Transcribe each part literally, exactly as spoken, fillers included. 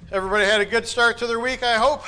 Everybody had a good start to their week, I hope.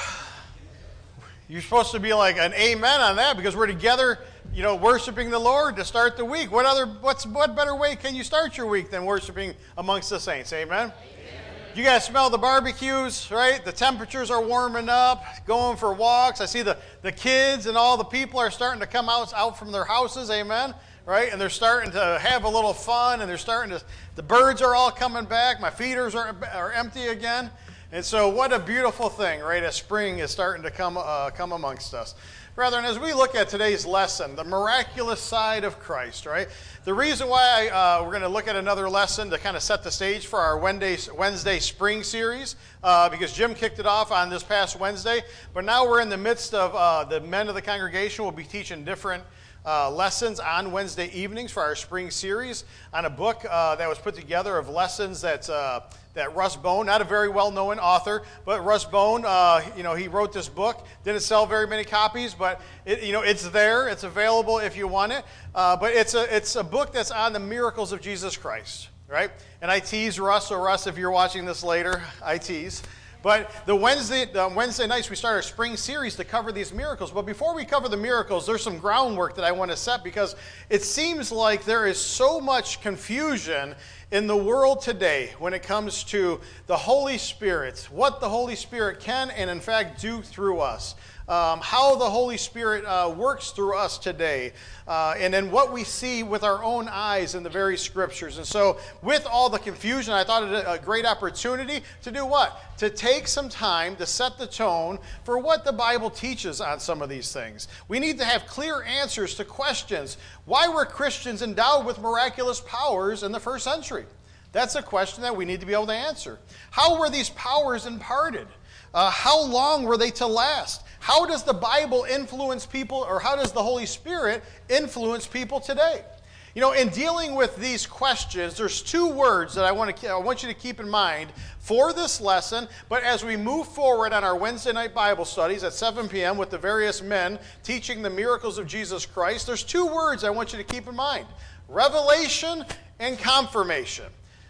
You're supposed to be like an amen on that because we're together, you know, worshiping the Lord to start the week. What other, what's, what better way can you start your week than worshiping amongst the saints? Amen? Amen. You guys smell the barbecues, right? The temperatures are warming up, going for walks. I see the, the kids and all the people are starting to come out, out from their houses, amen? Right? And they're starting to have a little fun, and they're starting to, the birds are all coming back. My feeders are, are empty again. And so what a beautiful thing, right, as spring is starting to come uh, come amongst us. Brethren, as we look at today's lesson, the miraculous side of Christ, right? The reason why I, uh, we're going to look at another lesson to kind of set the stage for our Wednesday, Wednesday spring series, uh, because Jim kicked it off on this past Wednesday, but now we're in the midst of uh, the men of the congregation will be teaching different Uh, lessons on Wednesday evenings for our spring series on a book uh, that was put together of lessons that uh, that Russ Bone, not a very well-known author, but Russ Bone, uh, you know, he wrote this book. Didn't sell very many copies, but it, you know, it's there. It's available if you want it. Uh, but it's a it's a book that's on the miracles of Jesus Christ, right? And I tease Russ, so Russ, if you're watching this later, I tease. But the Wednesday, the Wednesday nights, we start our spring series to cover these miracles. But before we cover the miracles, there's some groundwork that I want to set because it seems like there is so much confusion in the world today when it comes to the Holy Spirit, what the Holy Spirit can and in fact do through us. Um, how the Holy Spirit uh, works through us today, uh, and then what we see with our own eyes in the very Scriptures. And so with all the confusion, I thought it a great opportunity to do what? To take some time to set the tone for what the Bible teaches on some of these things. We need to have clear answers to questions. Why were Christians endowed with miraculous powers in the first century? That's a question that we need to be able to answer. How were these powers imparted? Uh, how long were they to last? How does the Bible influence people, or how does the Holy Spirit influence people today? You know, in dealing with these questions, there's two words that I want to I want you to keep in mind for this lesson, but as we move forward on our Wednesday night Bible studies at seven p.m. with the various men teaching the miracles of Jesus Christ, there's two words I want you to keep in mind: revelation and confirmation.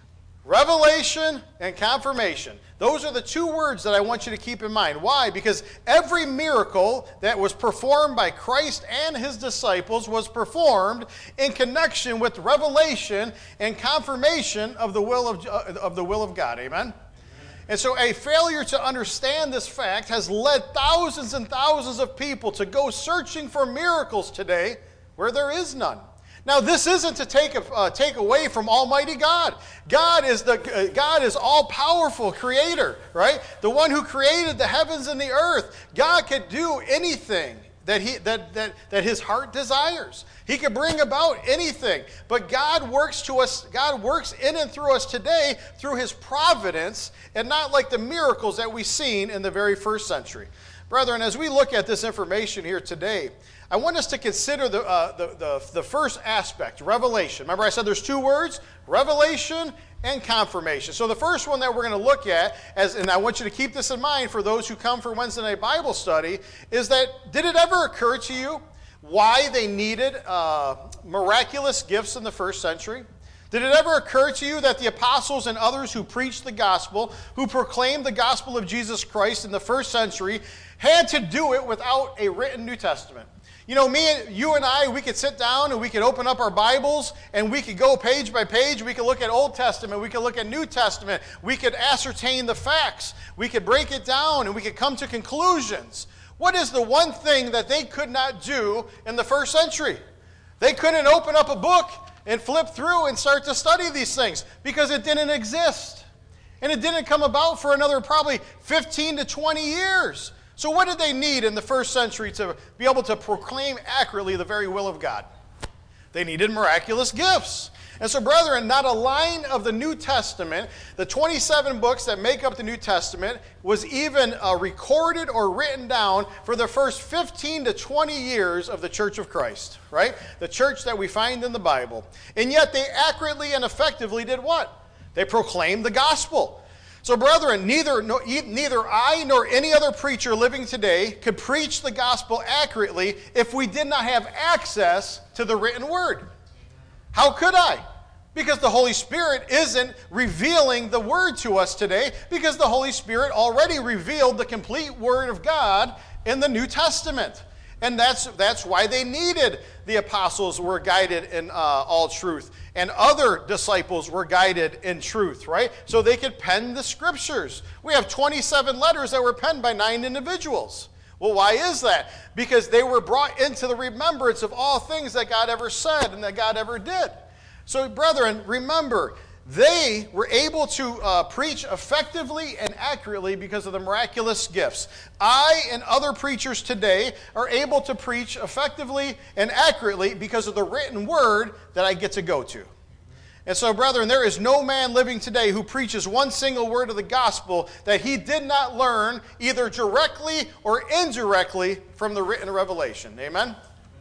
Revelation and confirmation. Those are the two words that I want you to keep in mind. Why? Because every miracle that was performed by Christ and his disciples was performed in connection with revelation and confirmation of the will of, uh, of the will of God. Amen? And so a failure to understand this fact has led thousands and thousands of people to go searching for miracles today where there is none. Now, this isn't to take a, uh, take away from Almighty God. God is the uh, God is all-powerful creator, right? The one who created the heavens and the earth. God could do anything that he that that that his heart desires. He could bring about anything. But God works to us. God works in and through us today through his providence, and not like the miracles that we've seen in the very first century. Brethren, as we look at this information here today, I want us to consider the, uh, the, the, the first aspect, revelation. Remember I said there's two words, revelation and confirmation. So the first one that we're going to look at, as, and I want you to keep this in mind for those who come for Wednesday night Bible study, is that did it ever occur to you why they needed uh, miraculous gifts in the first century? Did it ever occur to you that the apostles and others who preached the gospel, who proclaimed the gospel of Jesus Christ in the first century, had to do it without a written New Testament? You know, me and you and I, we could sit down and we could open up our Bibles and we could go page by page. We could look at Old Testament. We could look at New Testament. We could ascertain the facts. We could break it down and we could come to conclusions. What is the one thing that they could not do in the first century? They couldn't open up a book and flip through and start to study these things because it didn't exist. And it didn't come about for another probably fifteen to twenty years. So what did they need in the first century to be able to proclaim accurately the very will of God? They needed miraculous gifts. And so, brethren, not a line of the New Testament, the twenty-seven books that make up the New Testament, was even uh, recorded or written down for the first fifteen to twenty years of the Church of Christ, right? The church that we find in the Bible. And yet they accurately and effectively did what? They proclaimed the gospel. So, brethren, neither, no, neither I nor any other preacher living today could preach the gospel accurately if we did not have access to the written word. How could I? Because the Holy Spirit isn't revealing the Word to us today, because the Holy Spirit already revealed the complete Word of God in the New Testament. And that's, that's why they needed the apostles were guided in uh, all truth. And other disciples were guided in truth, right? So they could pen the Scriptures. We have twenty-seven letters that were penned by nine individuals. Well, why is that? Because they were brought into the remembrance of all things that God ever said and that God ever did. So, brethren, remember, they were able to uh, preach effectively and accurately because of the miraculous gifts. I and other preachers today are able to preach effectively and accurately because of the written word that I get to go to. And so, brethren, there is no man living today who preaches one single word of the gospel that he did not learn either directly or indirectly from the written revelation. Amen?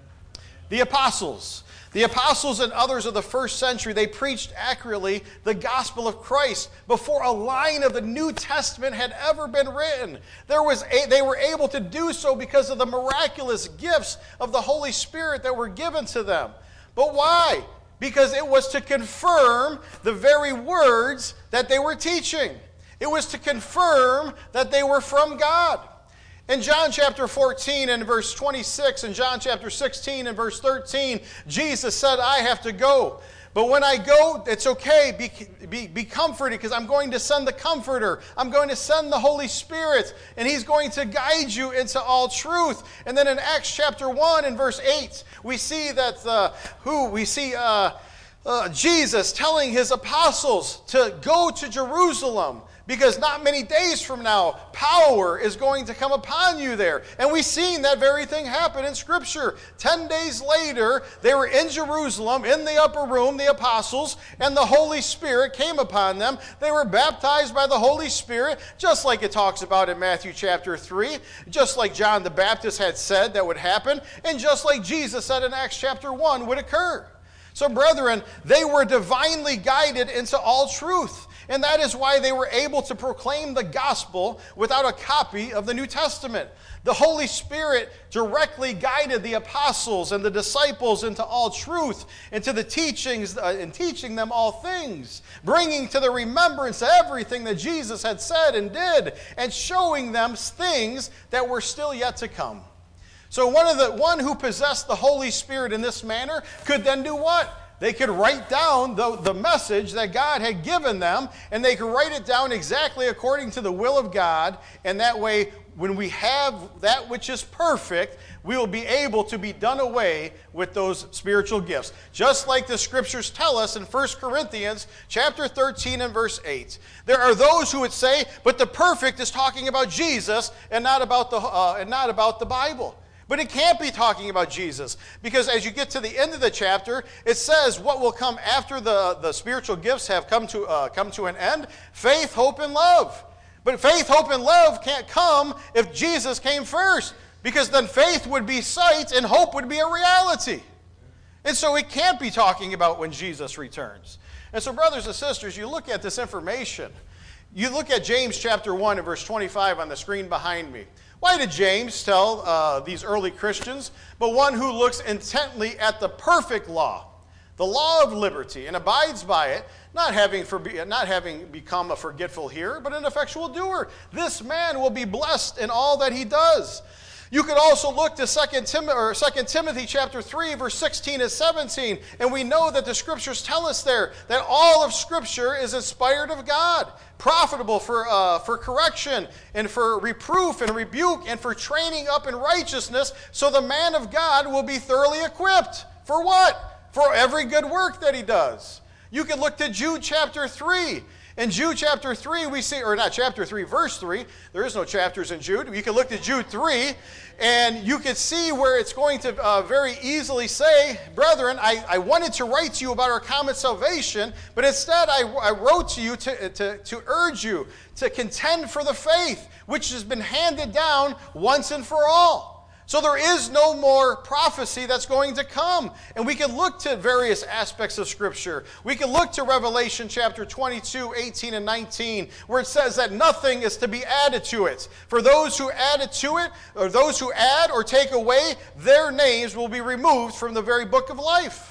The apostles. The apostles and others of the first century, they preached accurately the gospel of Christ before a line of the New Testament had ever been written. There was a, they were able to do so because of the miraculous gifts of the Holy Spirit that were given to them. But why? Because it was to confirm the very words that they were teaching. It was to confirm that they were from God. In John chapter fourteen and verse twenty-six, and John chapter sixteen and verse thirteen, Jesus said, I have to go. But when I go, it's okay. Be, be, be comforted because I'm going to send the Comforter. I'm going to send the Holy Spirit, and He's going to guide you into all truth. And then in Acts chapter one and verse eight, we see that uh, who? We see uh, uh, Jesus telling His apostles to go to Jerusalem, because not many days from now, power is going to come upon you there. And we've seen that very thing happen in Scripture. Ten days later, they were in Jerusalem, in the upper room, the apostles, and the Holy Spirit came upon them. They were baptized by the Holy Spirit, just like it talks about in Matthew chapter three, just like John the Baptist had said that would happen, and just like Jesus said in Acts chapter one would occur. So, brethren, they were divinely guided into all truth. And that is why they were able to proclaim the gospel without a copy of the New Testament. The Holy Spirit directly guided the apostles and the disciples into all truth, into the teachings, uh, and teaching them all things, bringing to the remembrance everything that Jesus had said and did, and showing them things that were still yet to come. So one of the one who possessed the Holy Spirit in this manner could then do what? They could write down the, the message that God had given them, and they could write it down exactly according to the will of God, and that way, when we have that which is perfect, we will be able to be done away with those spiritual gifts. Just like the Scriptures tell us in First Corinthians chapter thirteen and verse eight. There are those who would say, but the perfect is talking about Jesus and not about the, uh, and not about the Bible. But it can't be talking about Jesus, because as you get to the end of the chapter, it says what will come after the, the spiritual gifts have come to, uh, come to an end: faith, hope, and love. But faith, hope, and love can't come if Jesus came first, because then faith would be sight and hope would be a reality. And so it can't be talking about when Jesus returns. And so, brothers and sisters, you look at this information. You look at James chapter one and verse twenty-five on the screen behind me. Why did James tell uh, these early Christians, but one who looks intently at the perfect law, the law of liberty, and abides by it, not having, for, not having become a forgetful hearer, but an effectual doer, this man will be blessed in all that he does. You could also look to Second Timothy, or Second Timothy chapter three, verse sixteen and seventeen, and we know that the Scriptures tell us there that all of Scripture is inspired of God, profitable for, uh, for correction and for reproof and rebuke and for training up in righteousness, so the man of God will be thoroughly equipped. For what? For every good work that he does. You could look to Jude chapter three. In Jude chapter three, we see, or not chapter three, verse three. There is no chapters in Jude. You can look to Jude three, and you can see where it's going to uh, very easily say, brethren, I, I wanted to write to you about our common salvation, but instead I, I wrote to you to, to, to urge you to contend for the faith, which has been handed down once and for all. So there is no more prophecy that's going to come. And we can look to various aspects of Scripture. We can look to Revelation chapter twenty-two, eighteen, and nineteen, where it says that nothing is to be added to it. For those who added to it, or those who add or take away, their names will be removed from the very book of life.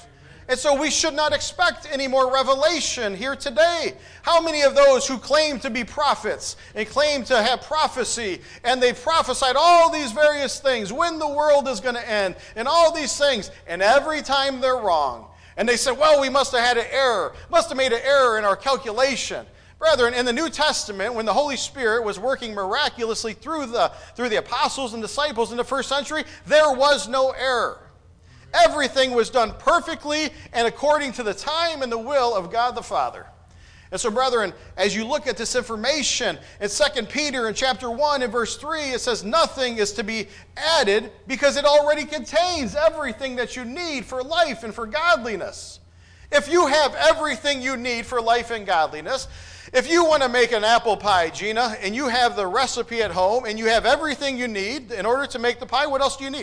And so we should not expect any more revelation here today. How many of those who claim to be prophets and claim to have prophecy, and they've prophesied all these various things, when the world is going to end, and all these things, and every time they're wrong. And they said, well, we must have had an error, must have made an error in our calculation. Brethren, in the New Testament, when the Holy Spirit was working miraculously through the, through the apostles and disciples in the first century, there was no error. Everything was done perfectly and according to the time and the will of God the Father. And so, brethren, as you look at this information, in Second Peter in chapter one and verse three, it says nothing is to be added because it already contains everything that you need for life and for godliness. If you have everything you need for life and godliness, if you want to make an apple pie, Gina, and you have the recipe at home and you have everything you need in order to make the pie, what else do you need?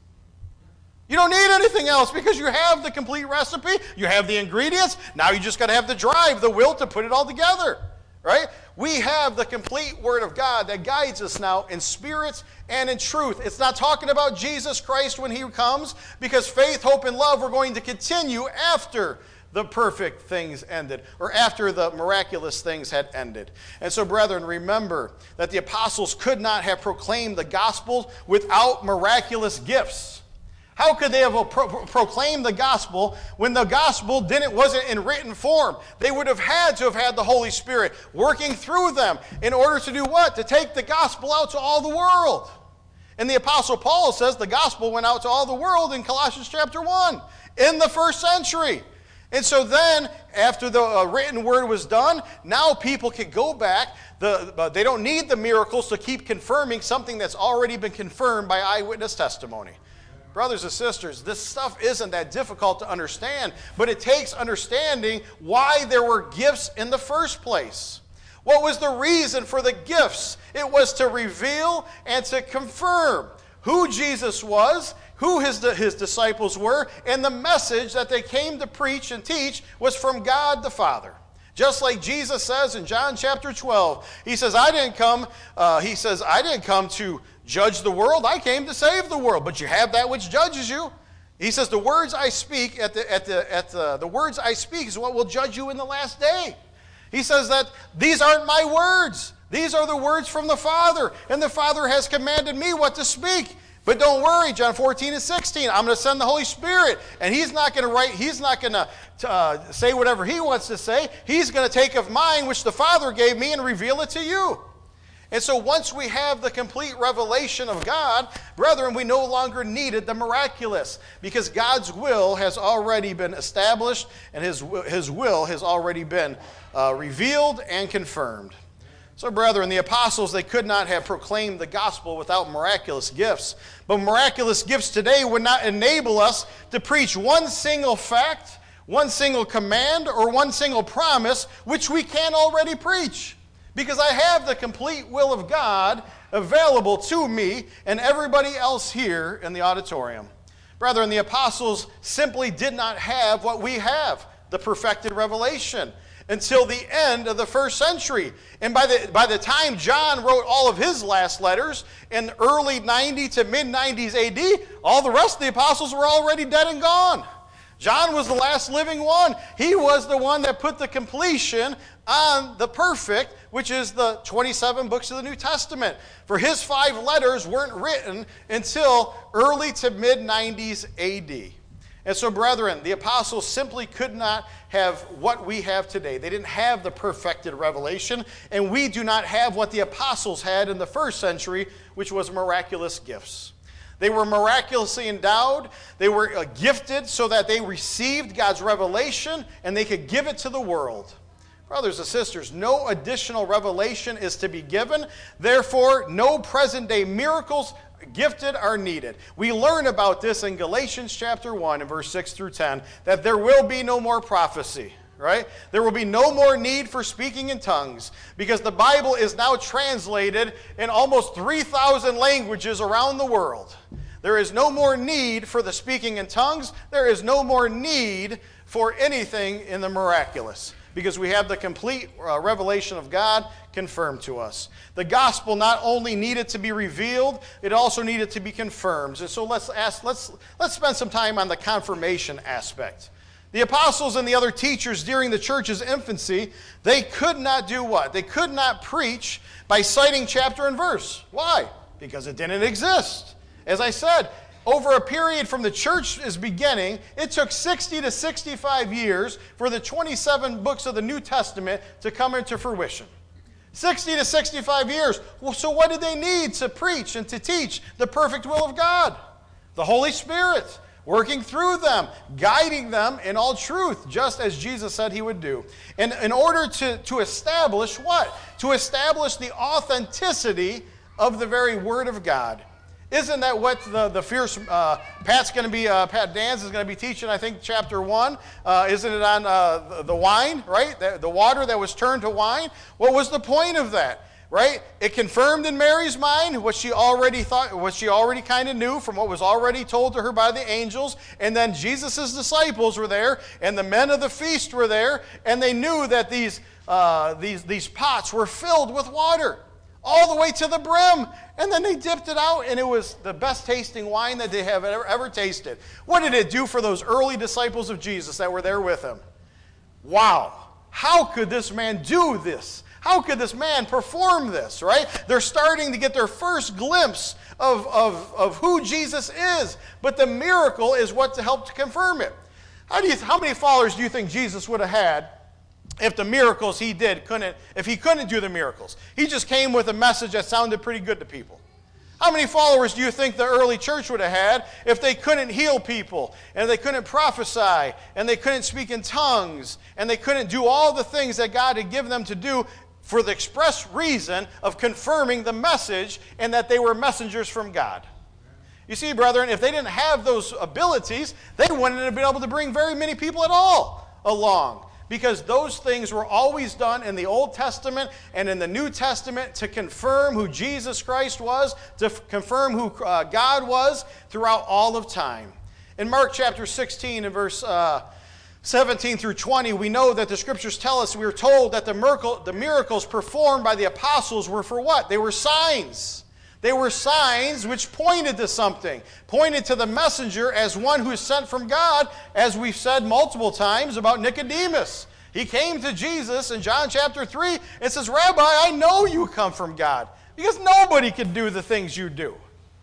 You don't need anything else because you have the complete recipe. You have the ingredients. Now you just got to have the drive, the will to put it all together, right? We have the complete Word of God that guides us now in spirit and in truth. It's not talking about Jesus Christ when He comes, because faith, hope, and love were going to continue after the perfect things ended, or after the miraculous things had ended. And so, brethren, remember that the apostles could not have proclaimed the gospel without miraculous gifts. How could they have pro- proclaimed the gospel when the gospel didn't wasn't in written form? They would have had to have had the Holy Spirit working through them in order to do what? To take the gospel out to all the world. And the Apostle Paul says the gospel went out to all the world in Colossians chapter one in the first century. And so then, after the uh, written word was done, now people can go back. The, uh, they don't need the miracles to keep confirming something that's already been confirmed by eyewitness testimony. Brothers and sisters, this stuff isn't that difficult to understand, but it takes understanding why there were gifts in the first place. What was the reason for the gifts? It was to reveal and to confirm who Jesus was, who his, his disciples were, and the message that they came to preach and teach was from God the Father. Just like Jesus says in John chapter twelve, he says, I didn't come, uh, he says, I didn't come to judge the world, I came to save the world. But you have that which judges you. He says, the words I speak at the at the at the, the words I speak is what will judge you in the last day. He says that these aren't my words. These are the words from the Father, and the Father has commanded me what to speak. But don't worry, John fourteen and sixteen, I'm going to send the Holy Spirit, and He's not going to write, He's not going to uh, say whatever He wants to say. He's going to take of mine, which the Father gave me, and reveal it to you. And so once we have the complete revelation of God, brethren, we no longer needed the miraculous, because God's will has already been established, and His, his will has already been uh, revealed and confirmed. So, brethren, the apostles, they could not have proclaimed the gospel without miraculous gifts. But miraculous gifts today would not enable us to preach one single fact, one single command, or one single promise, which we can already preach. Because I have the complete will of God available to me and everybody else here in the auditorium. Brethren, the apostles simply did not have what we have, the perfected revelation, until the end of the first century. And by the, by the time John wrote all of his last letters in early ninety to mid nineties A D, all the rest of the apostles were already dead and gone. John was the last living one. He was the one that put the completion on the perfect, which is the twenty-seven books of the New Testament. For his five letters weren't written until early to mid nineties A D. And so, brethren, the apostles simply could not have what we have today. They didn't have the perfected revelation, and we do not have what the apostles had in the first century, which was miraculous gifts. They were miraculously endowed. They were uh, gifted so that they received God's revelation, and they could give it to the world. Brothers and sisters, no additional revelation is to be given. Therefore, no present-day miracles gifted are needed. We learn about this in Galatians chapter one and verse six through ten, that there will be no more prophecy, right? There will be no more need for speaking in tongues, because the Bible is now translated in almost three thousand languages around the world. There is no more need for the speaking in tongues. There is no more need for anything in the miraculous, because we have the complete uh, revelation of God confirmed to us. The gospel not only needed to be revealed, it also needed to be confirmed. And so let's ask, let's let's spend some time on the confirmation aspect. The apostles and the other teachers during the church's infancy, they could not do what? They could not preach by citing chapter and verse. Why? Because it didn't exist. As I said, over a period from the church's beginning, it took sixty to sixty-five years for the twenty-seven books of the New Testament to come into fruition. sixty to sixty-five years. Well, so what did they need to preach and to teach the perfect will of God? The Holy Spirit, working through them, guiding them in all truth, just as Jesus said he would do. And in order to, to establish what? To establish the authenticity of the very Word of God. Isn't that what the, the fierce, uh, Pat's going to be, uh, Pat Dans is going to be teaching, I think, chapter one. Uh, isn't it on uh, the, the wine, right? The, the water that was turned to wine? What was the point of that, right? It confirmed in Mary's mind what she already thought, what she already kind of knew from what was already told to her by the angels. And then Jesus' disciples were there, and the men of the feast were there, and they knew that these, uh, these, these pots were filled with water, all the way to the brim. And then they dipped it out, and it was the best tasting wine that they have ever, ever tasted. What did it do for those early disciples of Jesus that were there with him? Wow. How could this man do this? How could this man perform this, right? They're starting to get their first glimpse of, of, of who Jesus is. But the miracle is what to help to confirm it. How, do you, how many followers do you think Jesus would have had if the miracles he did couldn't, if he couldn't do the miracles? He just came with a message that sounded pretty good to people. How many followers do you think the early church would have had if they couldn't heal people, and they couldn't prophesy, and they couldn't speak in tongues, and they couldn't do all the things that God had given them to do for the express reason of confirming the message and that they were messengers from God? You see, brethren, if they didn't have those abilities, they wouldn't have been able to bring very many people at all along. Because those things were always done in the Old Testament and in the New Testament to confirm who Jesus Christ was, to f- confirm who uh, God was throughout all of time. In Mark chapter sixteen and verse uh, seventeen through twenty, we know that the Scriptures tell us, we are told that the, miracle, the miracles performed by the apostles were for what? They were signs. They were signs which pointed to something, pointed to the messenger as one who is sent from God, as we've said multiple times about Nicodemus. He came to Jesus in John chapter three and says, Rabbi, I know you come from God, because nobody can do the things you do.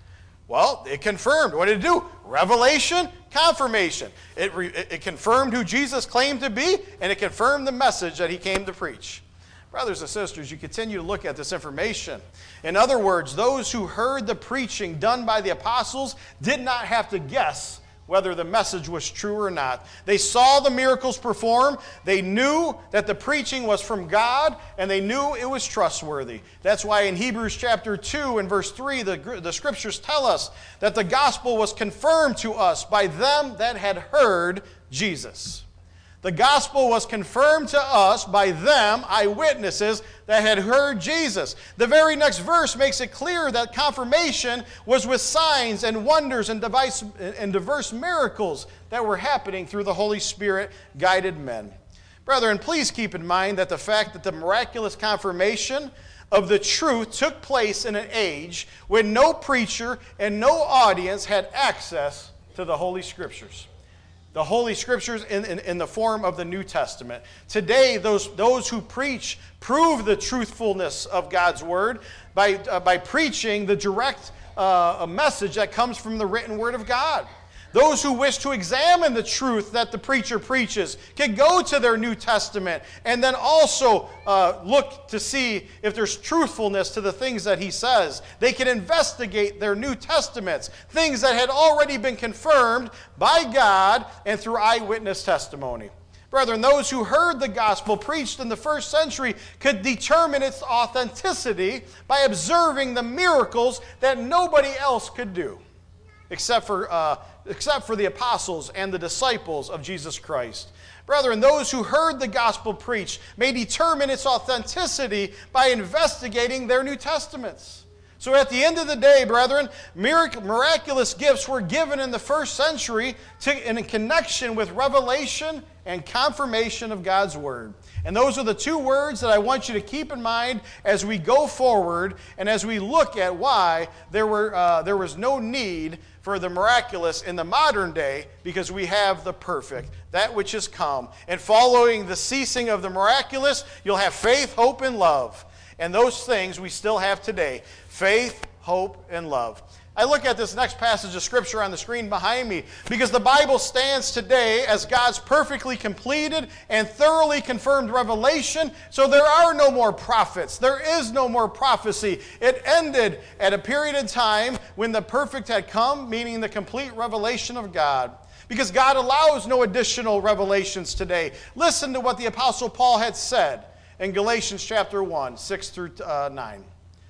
Well, it confirmed. What did it do? Revelation, confirmation. It, re, it, it confirmed who Jesus claimed to be, and it confirmed the message that he came to preach. Brothers and sisters, you continue to look at this information. In other words, those who heard the preaching done by the apostles did not have to guess whether the message was true or not. They saw the miracles performed. They knew that the preaching was from God, and they knew it was trustworthy. That's why in Hebrews chapter two and verse three, the, the Scriptures tell us that the gospel was confirmed to us by them that had heard Jesus. The gospel was confirmed to us by them, eyewitnesses, that had heard Jesus. The very next verse makes it clear that confirmation was with signs and wonders and, device, and diverse miracles that were happening through the Holy Spirit-guided men. Brethren, please keep in mind that the fact that the miraculous confirmation of the truth took place in an age when no preacher and no audience had access to the Holy Scriptures. The Holy Scriptures in, in, in the form of the New Testament. Today, those, those who preach prove the truthfulness of God's Word by, uh, by preaching the direct uh, message that comes from the written Word of God. Those who wish to examine the truth that the preacher preaches can go to their New Testament and then also uh, look to see if there's truthfulness to the things that he says. They can investigate their New Testaments, things that had already been confirmed by God and through eyewitness testimony. Brethren, those who heard the gospel preached in the first century could determine its authenticity by observing the miracles that nobody else could do, except for uh, except for the apostles and the disciples of Jesus Christ. Brethren, those who heard the gospel preached may determine its authenticity by investigating their New Testaments. So at the end of the day, brethren, miraculous gifts were given in the first century to, in connection with revelation and confirmation of God's Word. And those are the two words that I want you to keep in mind as we go forward and as we look at why there were uh, there was no need for the miraculous in the modern day because we have the perfect, that which is come. And following the ceasing of the miraculous, you'll have faith, hope, and love. And those things we still have today. Faith, hope, and love. I look at this next passage of Scripture on the screen behind me because the Bible stands today as God's perfectly completed and thoroughly confirmed revelation, so there are no more prophets. There is no more prophecy. It ended at a period in time when the perfect had come, meaning the complete revelation of God. Because God allows no additional revelations today. Listen to what the Apostle Paul had said in Galatians chapter one, six through nine.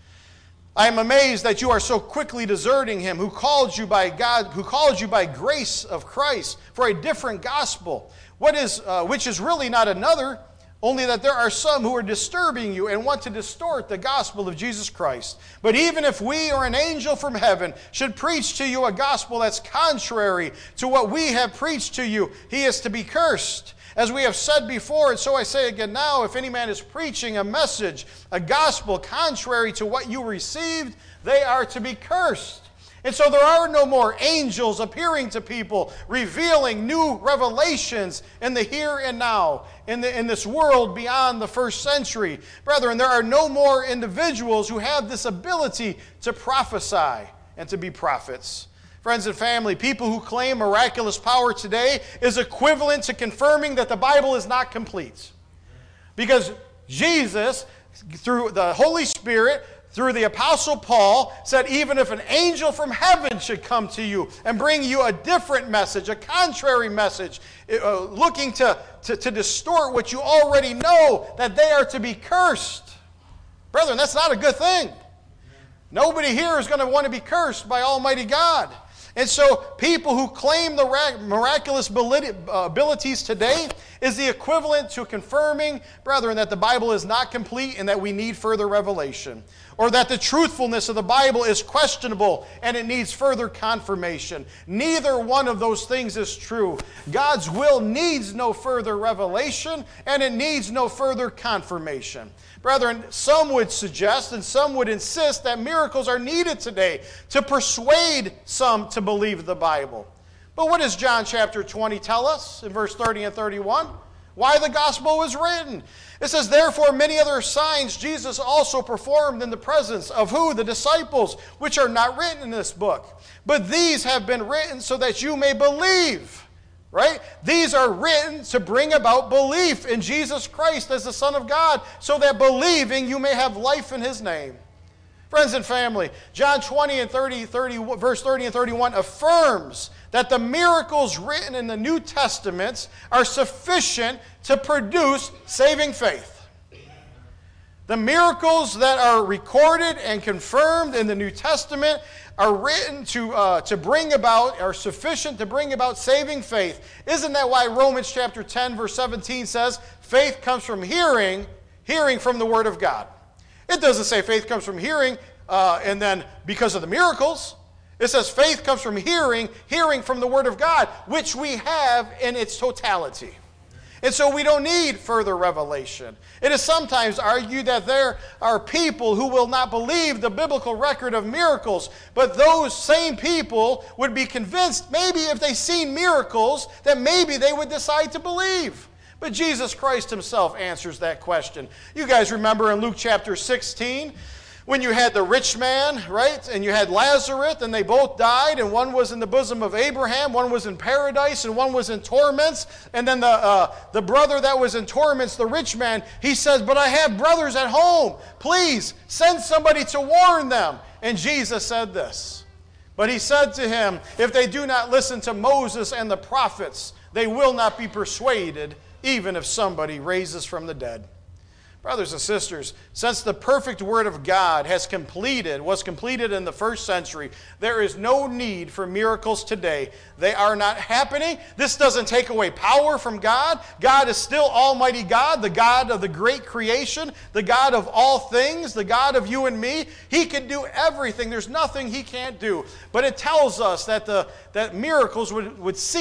I am amazed that you are so quickly deserting him who called you by God, who called you by grace of Christ for a different gospel, what is, uh, which is really not another, only that there are some who are disturbing you and want to distort the gospel of Jesus Christ. But even if we or an angel from heaven should preach to you a gospel that's contrary to what we have preached to you, he is to be cursed. As we have said before, and so I say again now, if any man is preaching a message, a gospel contrary to what you received, they are to be cursed. And so there are no more angels appearing to people, revealing new revelations in the here and now, in, the, in this world beyond the first century. Brethren, there are no more individuals who have this ability to prophesy and to be prophets. Friends and family, people who claim miraculous power today is equivalent to confirming that the Bible is not complete. Because Jesus, through the Holy Spirit, through the Apostle Paul, said even if an angel from heaven should come to you and bring you a different message, a contrary message, uh, looking to, to, to distort what you already know, that they are to be cursed. Brethren, that's not a good thing. Nobody here is going to want to be cursed by Almighty God. And so people who claim the miraculous abilities today is the equivalent to confirming, brethren, that the Bible is not complete and that we need further revelation. Or that the truthfulness of the Bible is questionable and it needs further confirmation. Neither one of those things is true. God's will needs no further revelation and it needs no further confirmation. Brethren, some would suggest and some would insist that miracles are needed today to persuade some to believe the Bible. But what does John chapter twenty tell us in verse thirty and thirty-one? Why the gospel was written. It says, therefore many other signs Jesus also performed in the presence of who? The disciples, which are not written in this book. But these have been written so that you may believe. Right? These are written to bring about belief in Jesus Christ as the Son of God, so that believing you may have life in his name. Friends and family, John twenty and thirty, thirty, verse thirty and thirty-one affirms that the miracles written in the New Testaments are sufficient to produce saving faith. The miracles that are recorded and confirmed in the New Testament are written to, uh, to bring about, are sufficient to bring about saving faith. Isn't that why Romans chapter ten, verse seventeen says, faith comes from hearing, hearing from the Word of God? It doesn't say faith comes from hearing uh, and then because of the miracles. It says faith comes from hearing, hearing from the Word of God, which we have in its totality. And so we don't need further revelation. It is sometimes argued that there are people who will not believe the biblical record of miracles, but those same people would be convinced maybe if they seen miracles that maybe they would decide to believe. But Jesus Christ himself answers that question. You guys remember in Luke chapter sixteen, when you had the rich man, right, and you had Lazarus, and they both died, and one was in the bosom of Abraham, one was in paradise, and one was in torments. And then the, uh, the brother that was in torments, the rich man, he says, but I have brothers at home. Please, send somebody to warn them. And Jesus said this. But he said to him, if they do not listen to Moses and the prophets, they will not be persuaded, even if somebody raises from the dead. Brothers and sisters, since the perfect Word of God has completed, was completed in the first century, there is no need for miracles today. They are not happening. This doesn't take away power from God. God is still Almighty God, the God of the great creation, the God of all things, the God of you and me. He can do everything. There's nothing He can't do. But it tells us that, the, that miracles would, would cease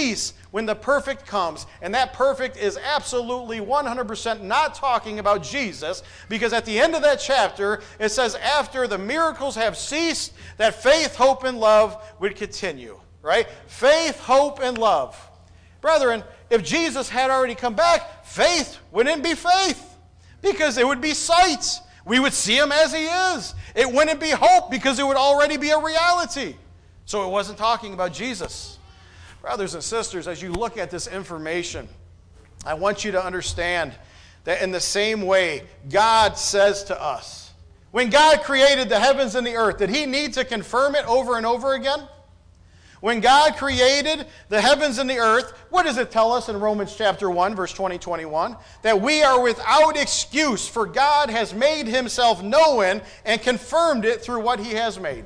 when the perfect comes. And that perfect is absolutely one hundred percent not talking about Jesus, because at the end of that chapter, it says after the miracles have ceased, that faith, hope, and love would continue. Right? Faith, hope, and love. Brethren, if Jesus had already come back, faith wouldn't be faith, because it would be sight. We would see him as he is. It wouldn't be hope, because it would already be a reality. So it wasn't talking about Jesus. Brothers and sisters, as you look at this information, I want you to understand that in the same way God says to us, when God created the heavens and the earth, did he need to confirm it over and over again? When God created the heavens and the earth, what does it tell us in Romans chapter one, verse twenty, twenty-one? That we are without excuse, for God has made himself known and confirmed it through what he has made.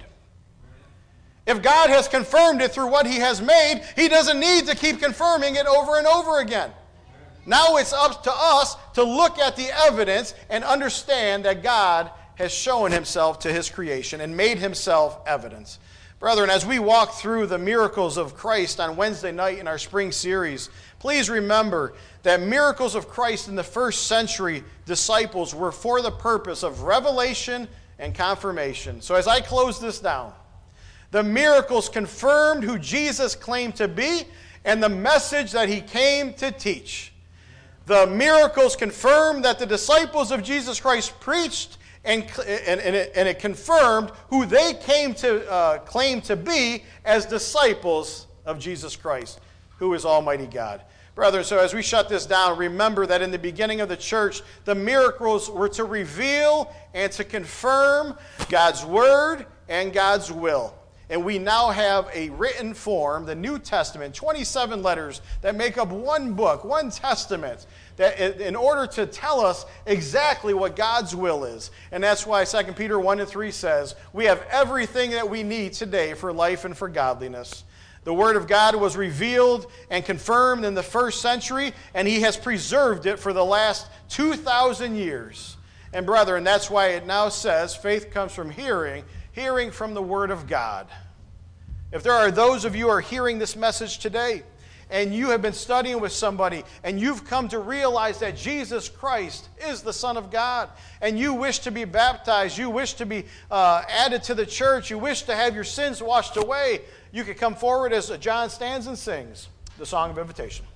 If God has confirmed it through what he has made, he doesn't need to keep confirming it over and over again. Now it's up to us to look at the evidence and understand that God has shown himself to his creation and made himself evidence. Brethren, as we walk through the miracles of Christ on Wednesday night in our spring series, please remember that miracles of Christ in the first century disciples were for the purpose of revelation and confirmation. So as I close this down, the miracles confirmed who Jesus claimed to be and the message that he came to teach. The miracles confirmed that the disciples of Jesus Christ preached, And, and, and, it, and it confirmed who they came to uh, claim to be as disciples of Jesus Christ, who is Almighty God. Brethren, so as we shut this down, remember that in the beginning of the church, the miracles were to reveal and to confirm God's word and God's will. And we now have a written form, the New Testament, twenty-seven letters that make up one book, one testament, that in order to tell us exactly what God's will is. And that's why Second Peter one and three says, we have everything that we need today for life and for godliness. The Word of God was revealed and confirmed in the first century, and he has preserved it for the last two thousand years. And brethren, that's why it now says, faith comes from hearing, hearing from the Word of God. If there are those of you who are hearing this message today, and you have been studying with somebody, and you've come to realize that Jesus Christ is the Son of God, and you wish to be baptized, you wish to be uh, added to the church, you wish to have your sins washed away, you can come forward as John stands and sings the Song of Invitation.